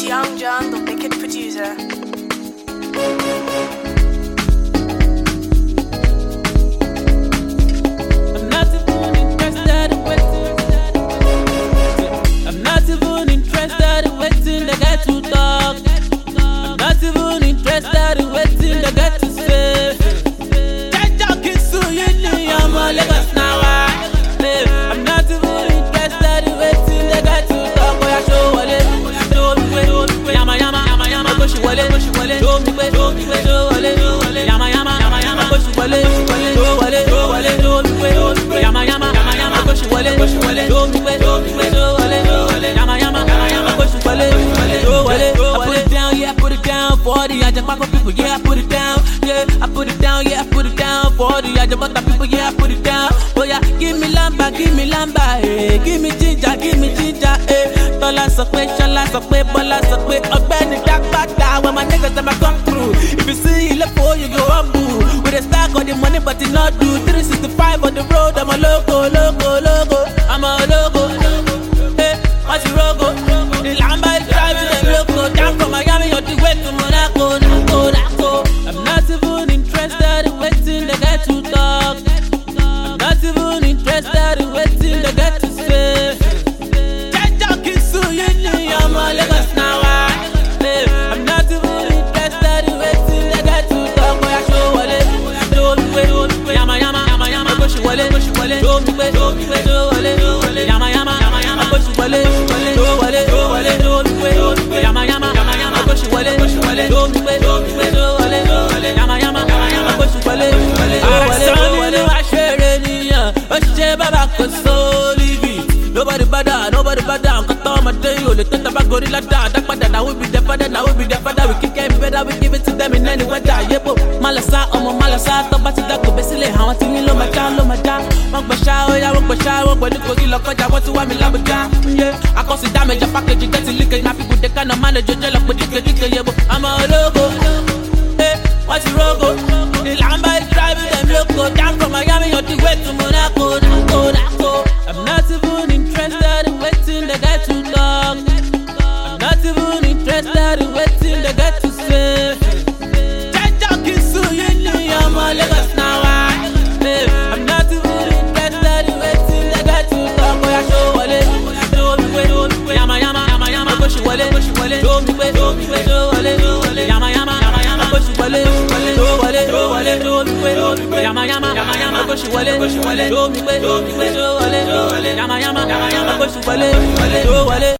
Young John, the wicked producer. I'm not even interested in waiting they get to talk. I'm not even interested in waiting they get to say. I'm a Lagos now. I'm not even interested in waiting they get to talk. Boy, I show wale, show me way, yama yama, go she wale, show me way, show wale, yama yama, go she wale, show wale, show me way, yama yama, go she wale, show me way, show wale, yama yama, go she wale, show wale. I put it down, yeah, I put it down for the Ajapako people, yeah, I put it down, yeah, I put it down, yeah, I put it down for the Ajapaka people, yeah, I put it down. Oh yeah, give me lamba, eh, give me ginger, eh. Tola sọ pé, Ṣọlá sọ pé, Bọ́lá sọ pé, ọ̀gbẹ́ni dápátá. When my niggas them a come through, if you see Ilefo, you go humble. We dey stack all the money, but it not do. 365 on the road, I'm a logo. I'm a logo, eh, what's your logo? The lamba is driving them loco. Down from Miami on the way to Monaco. I'm not even interested in waiting, they get to talk. Not even interested in waiting they get to say. I'm a Lagos now. I'm not even interested in waiting they get to talk. Boy, I show wale, show me way, yama yama, go she wale, show me way, show wale, yama yama, go she wale, show me way, yama yama, go she wale, show me way, show wale, yama yama, go she wale, Nobody bother, I'm cut on my day, only think about gorilla da. That will be the father, we keep getting better, we give it to them in any weather. Yeah, but Malasa, top of the go basically how I think you my down. Walk by shower, walk by the cozy lock, I want to want me love down. Yeah, I cause the damage, a package, you get to lick it, now people they kind of manage, you up with the yeah, but I'm a logo. Hey, what's your logo? The lamba is driving them loco, down from Miami on the way to Monaco. I'm not even interested in waiting they get to talk. I'm not even interested in waiting they get to say. I'm a Lagos now. I'm not even interested in waiting they get to talk. Boy, I show wale, show me way, yama yama, go she wale, show me way, show wale, yama yama, go she wale, show me way, yama yama, go she wale, show me way, yama yama, go she wale, show wale.